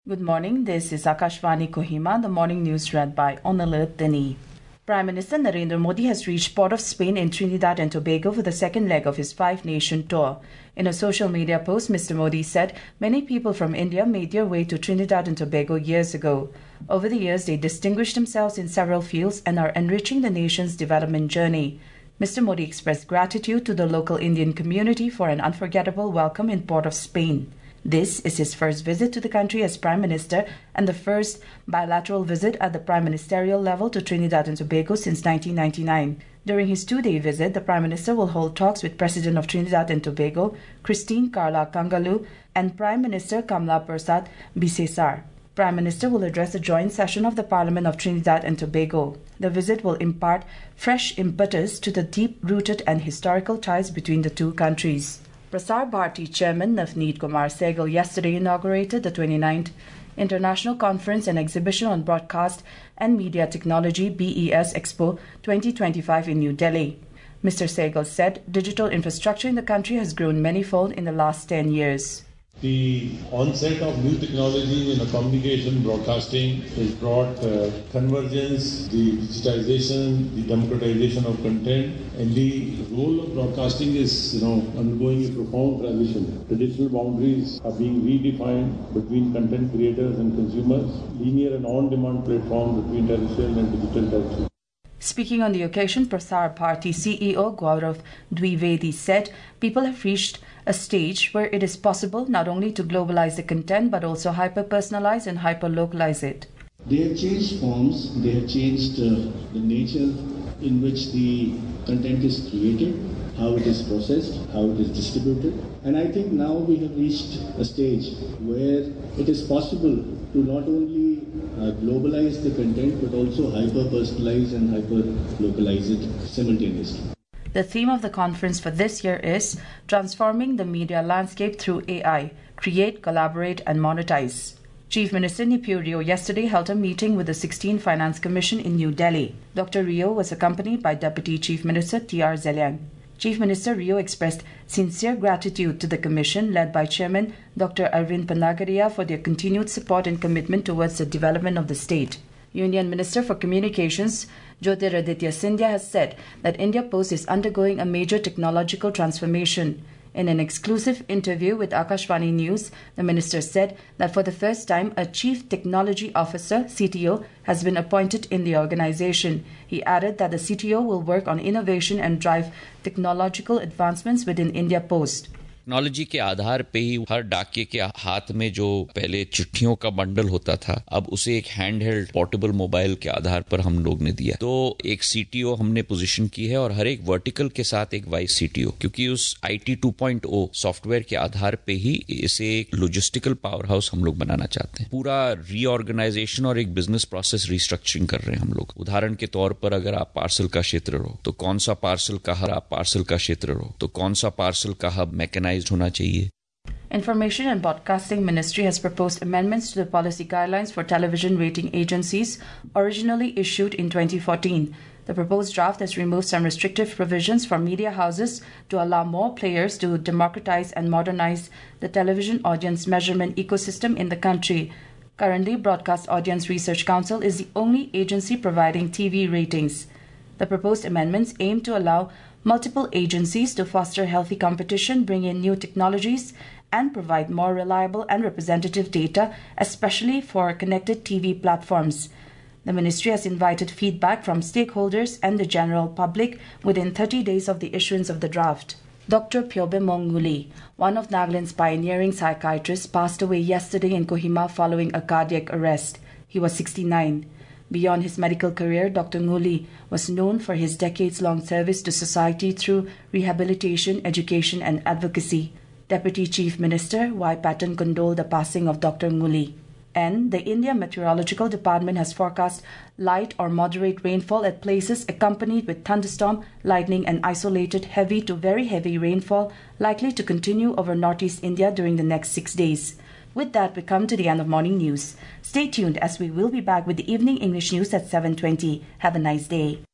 Good morning, this is Akashvani Kohima, the morning news read by Onalit Dini. Prime Minister Narendra Modi has reached Port of Spain in Trinidad and Tobago for the second leg of his five-nation tour. In a social media post, Mr. Modi said many people from India made their way to Trinidad and Tobago years ago. Over the years, they distinguished themselves in several fields and are enriching the nation's development journey. Mr. Modi expressed gratitude to the local Indian community for an unforgettable welcome in Port of Spain. This is his first visit to the country as Prime Minister and the first bilateral visit at the prime ministerial level to Trinidad and Tobago since 1999. During his two-day visit, the Prime Minister will hold talks with President of Trinidad and Tobago, Christine Carla Kangaloo, and Prime Minister Kamla Persad Bisesar. Prime Minister will address a joint session of the Parliament of Trinidad and Tobago. The visit will impart fresh impetus to the deep-rooted and historical ties between the two countries. Prasar Bharati Chairman Navneet Kumar Sehgal yesterday inaugurated the 29th International Conference and Exhibition on Broadcast and Media Technology BES Expo 2025 in New Delhi. Mr. Sehgal said digital infrastructure in the country has grown manyfold in the last 10 years. The onset of new technologies in communication, broadcasting has brought convergence, the digitization, the democratization of content, and the role of broadcasting is, undergoing a profound transition. Traditional boundaries are being redefined between content creators and consumers, linear and on-demand platforms between terrestrial and digital territory. Speaking on the occasion, Prasar Bharati CEO Gaurav Dwivedi said people have reached a stage where it is possible not only to globalize the content but also hyper-personalize and hyper-localize it. They have changed forms, they have changed the nature in which the content is created, how it is processed, how it is distributed. And I think now we have reached a stage where it is possible to not only globalize the content but also hyper-personalize and hyper-localize it simultaneously. The theme of the conference for this year is Transforming the Media Landscape Through AI, Create, Collaborate and Monetize. Chief Minister Neiphiu Rio yesterday held a meeting with the 16th Finance Commission in New Delhi. Dr. Rio was accompanied by Deputy Chief Minister T.R. Zeliang. Chief Minister Rio expressed sincere gratitude to the Commission led by Chairman Dr. Arvind Panagaria for their continued support and commitment towards the development of the state. Union Minister for Communications Jyotiraditya Scindia has said that India Post is undergoing a major technological transformation. In an exclusive interview with Akashvani News, the minister said that for the first time, a Chief Technology Officer, CTO, has been appointed in the organization. He added that the CTO will work on innovation and drive technological advancements within India Post. Technology के आधार पे ही हर डाकिये के हाथ में जो पहले चिट्ठियों का bundle होता था, अब उसे एक हैंड हेल्ड पोर्टेबल मोबाइल के आधार पर हम लोग ने दिया। तो एक सीटीओ हमने पोजीशन की है और हर एक वर्टिकल के साथ एक वाइस सीटीओ, क्योंकि उस आईटी 2.0 सॉफ्टवेयर के आधार पे ही इसे एक लॉजिस्टिकल पावर हाउस हम लोग बनाना चाहते हैं। पूरा रीऑर्गेनाइजेशन और एक बिजनेस प्रोसेस रिस्ट्रक्चरिंग कर रहे हैं हम लोग। उदाहरण के तौर पर अगर आप पार्सल का क्षेत्र रहो तो कौन सा पार्सल का हब, आप पार्सल का क्षेत्र रहो तो कौन सा पार्सल का हब मैकेनाइज्ड होना चाहिए। Information and Broadcasting Ministry has proposed amendments to the policy guidelines for television rating agencies originally issued in 2014. The proposed draft has removed some restrictive provisions for media houses to allow more players to democratize and modernize the television audience measurement ecosystem in the country. Currently, Broadcast Audience Research Council is the only agency providing TV ratings. The proposed amendments aim to allow multiple agencies to foster healthy competition, bring in new technologies, and provide more reliable and representative data, especially for connected TV platforms. The ministry has invited feedback from stakeholders and the general public within 30 days of the issuance of the draft. Dr. Phyobe Nguli, one of Nagaland's pioneering psychiatrists, passed away yesterday in Kohima following a cardiac arrest. He was 69. Beyond his medical career, Dr. Nguli was known for his decades-long service to society through rehabilitation, education and advocacy. Deputy Chief Minister Y. Patton condoled the passing of Dr. Nguli. And the India Meteorological Department has forecast light or moderate rainfall at places accompanied with thunderstorm, lightning and isolated heavy to very heavy rainfall likely to continue over northeast India during the next 6 days. With that, we come to the end of morning news. Stay tuned as we will be back with the evening English news at 7:20. Have a nice day.